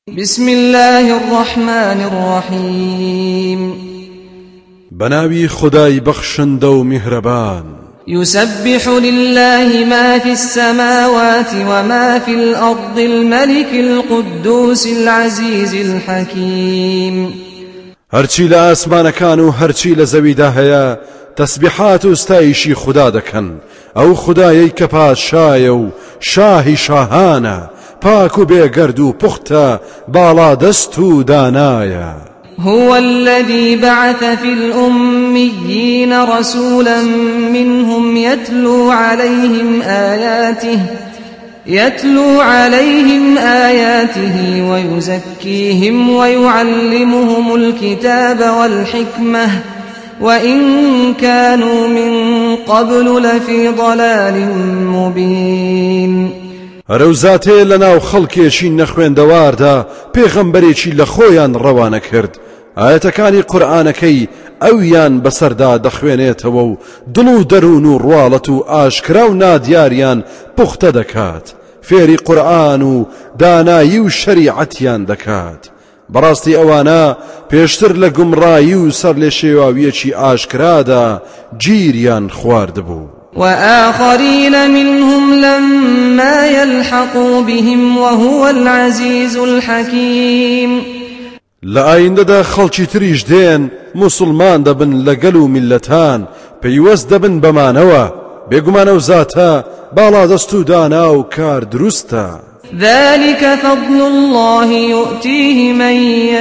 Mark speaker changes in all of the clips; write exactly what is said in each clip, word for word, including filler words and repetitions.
Speaker 1: بسم الله الرحمن الرحيم
Speaker 2: بناوي خداي بخشند ومهربان
Speaker 1: يسبح لله ما في السماوات وما في الأرض الملك القدوس العزيز الحكيم
Speaker 2: هرچی لآسمان كانوا هرچی لزويدا هيا تسبيحات استايشي خدا دكن او خدايي كپاد شايو شاهي شاهانا پاكو بيگردو پختا بالا دستو دانايا
Speaker 1: هو الذي بعث في الأميين رسولا منهم يتلو عليهم آياته يتلو عليهم آياته ويزكيهم ويعلمهم الكتاب والحكمة وإن كانوا من قبل لفي ضلال مبين
Speaker 2: روزاته لناو خەڵکێکی نەخوێندەواردا پێغەمبەرێکی لە خۆیان ڕەوانە کرد ئاەتەکانی قورئانەکەی ئەویان بەسەردا دەخوێنێتەوە و دڵ و دەروون و ڕواڵەت و ئاشکرا و نادیاریان پوختە دەکات فێری قورئان و دانایی و شەریعەتیان دەکات بەڕاستی ئەوانە پێشتر لە گومڕایی و سەر لێ شێواویەکی ئاشکرادا گیریان خواردبوو
Speaker 1: وآخرين منهم لما يلحقوا بهم وهو العزيز الحكيم
Speaker 2: لآينددا خەڵکی تریش دێن مسلمان دەبن لەگەل و میلەتان پەیوەست دەبن بەمانەوە بێگومانە و زاتە باڵا دەست و دانا و کار دروستە
Speaker 1: ذلك فضل الله يؤتيه من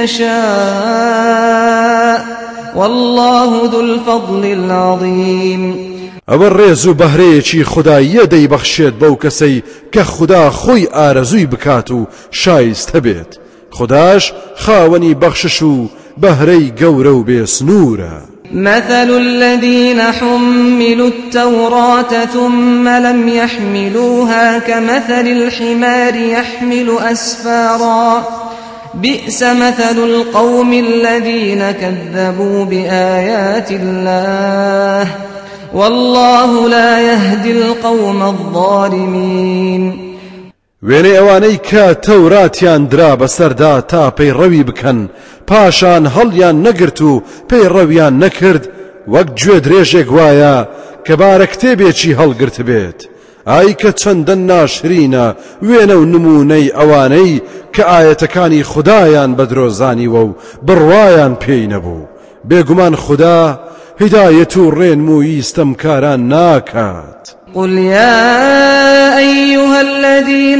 Speaker 1: يشاء والله ذو الفضل العظيم
Speaker 2: ئەوە ڕێز و بەهرەیەکی خوداییە دەیبەخشێت بەو کەسەی کە خوددا خۆی ئارەزووی بکات و شایستە بێت خوداش خاوەنی بەخشش و بەهرەی گەورە و بێسنوورە
Speaker 1: مثل الذين حملوا التوراة ثم لم يحملوها كمثل الحمار يحمل أسفارا بئس مثل القوم الذين كذبوا بآيات الله والله لا يهدي القوم الظالمين
Speaker 2: وێنەی ئەوانەی کە تەوراتیان درا بەسەردا تا پەیڕەوی بکەن پاشان هەڵیان نەگرت و پەیڕەویان نەکرد وەک گوێ درێژێک وایە کە بارە کتێبێکی هەڵگرت بێت ئای کە چەندە ناشرینە وێنە و نمونەی ئەوانەی کە ئاەتەکانی خودایان بەدرۆزانیوە و بڕوایان پێی نەبوو بێگومان خوددا هداية الرنموي استمكاران ناكات
Speaker 1: قل يا أيها الذين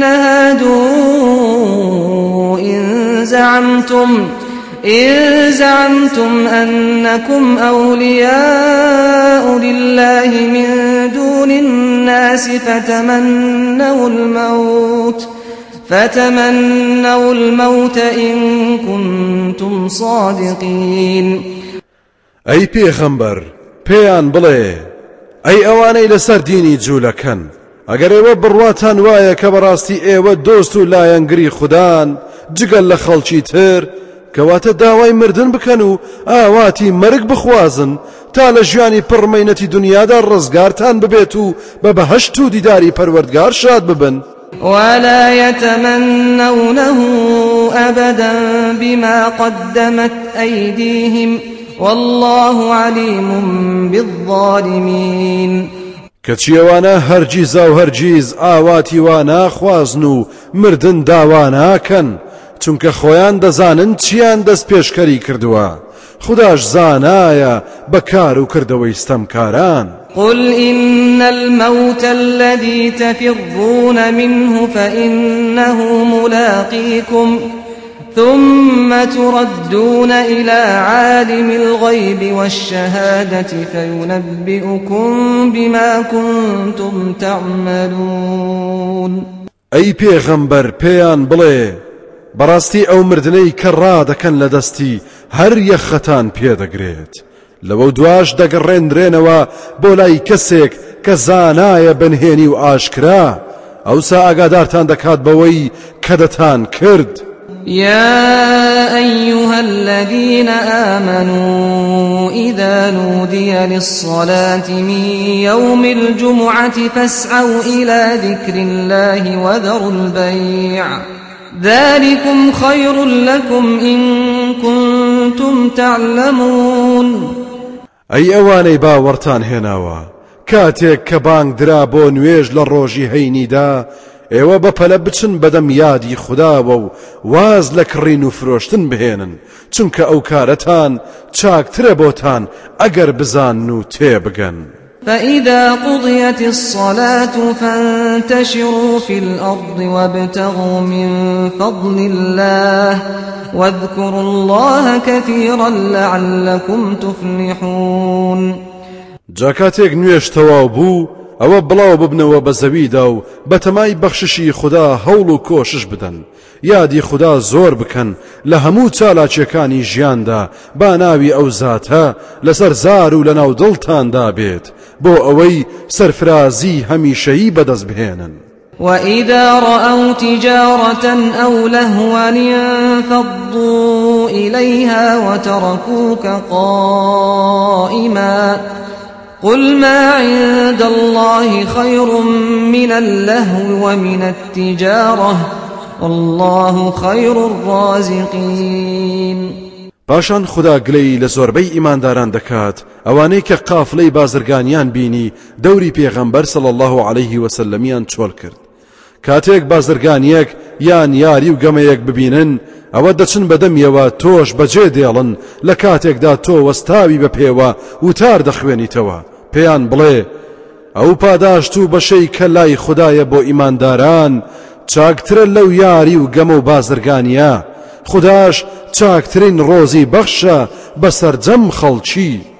Speaker 1: هادوا إن زعمتم إن زعمتم أنكم أولياء لله من دون الناس فتمنوا الموت فتمنوا الموت إن كنتم صادقين
Speaker 2: ئەی پێغەمبەر پێیان بڵێ ئەی ئەوانەی لەسەر دینی جوولەکەن ئەگەر ئێوە بڕواتان وایە کە بەڕاستی ئێوە دۆست و لایەنگری خوددان جگەل لە خەڵکی تر کەواتە داوای مردن بکەن و ئاواتی مەرگ بخوازن تا لە ژیانی پڕمەینەتی دنیادا ڕزگارتان ببێت و بە بەهەشت و دیداری پەروەردگار شاد ببن
Speaker 1: ولا يتمنونه أبدا بما قدمت أيديهم والله عليم بالظالمين
Speaker 2: کەچیەوانە هەرگیز و هەرگیز ئاواتی وا ناخوازن و مردن داوا ناکەن چونکە خۆیان دەزانن چیان دەست پێشکەری کردووە خوداش زانایە بەکار و کردەوەی ستەمکاران
Speaker 1: قل إن الموت الذي تفرون منه فإنه ملاقيكم ثم تردون إلى عالم الغيب والشهادة فينبئكم بما كنتم تعملون
Speaker 2: أي پیغمبر پیان بڵێ بەڕاستی ئەو مردنەی کە ڕادەکەن لە دەستی هەر یەخەتان پێدەگرێت لەوە دواش دەگەڕێنرێنەوە بۆ لای کەسێک کە زانایە بنهێنی و ئاشکرا ئەوسا ئاگادارتان دەکات بەوەی کە دەتان کرد
Speaker 1: يا أيها الذين آمنوا إذا نودي للصلاة من يوم الجمعة فاسعوا إلى ذكر الله وذروا البيع ذلكم خير لكم إن كنتم تعلمون
Speaker 2: ئەی ئەوانەی باوەڕتان هێناوە کاتێک کە بانگ درا بۆ نوێژ لە ڕۆژی هەینیدا ئێوە بەپەلە بچن بەدەم یادی خودداوە و واز لە کڕین و فرۆشتن بهێنن چونکە ئەو کارەتان چاکترە بۆتان ئەگەر بزان و تێبگەن.
Speaker 1: فإذا قضيت الصلاة فانتشروا في الأرض وابتغوا من فضل الله واذكروا الله كثيرا لعلكم تفلحون.
Speaker 2: جاکاتێک نوێژ تەواو بوو ئەوە بڵاو ببنەوە بە زەویدا و بەتەمای بەخششی خوددا هەوڵ و کۆشش بدەن یادی خوددا زۆر بکەن لە هەموو چالاکیەکانی ژیاندا با ناوی ئەو زاتە لەسەر زار و لە ناو دڵتاندا بێت بۆ ئەوەی سەرفرازی هەمیشەیی بەدەست بهێنن.
Speaker 1: وإذا رأوا تجارة أو لهوا انفضوا إليها وتركوك قائما قل ما عند الله خير من اللهو ومن التجارة والله خير الرازقين.
Speaker 2: پاشان خدا گلەی لە زۆربەی ئیمانداران دەکات ئەوانەی کە قافلەی بازرگانیان بینی دەوری پێغەمبەر صلی الله عليه وسلمیان چۆڵ کرد. کاتێک بازرگانیەک یان یاری و گەمەیەک ببینن ئەوە دەچن بەدەمیەوە تۆش بەجێ دێڵن لە کاتێکدا تۆ وەستاوی بە پێوە وتار دەخوێنیتەوە پێیان بڵێ ئەو پاداشت و بەشەی کە لای خوددایە بۆ ئیمانداران چاکترە لەو یاری و گەمە و بازرگانیە خودداش چاکترین ڕۆزی بەخشە بەسەرجەم خەڵکی.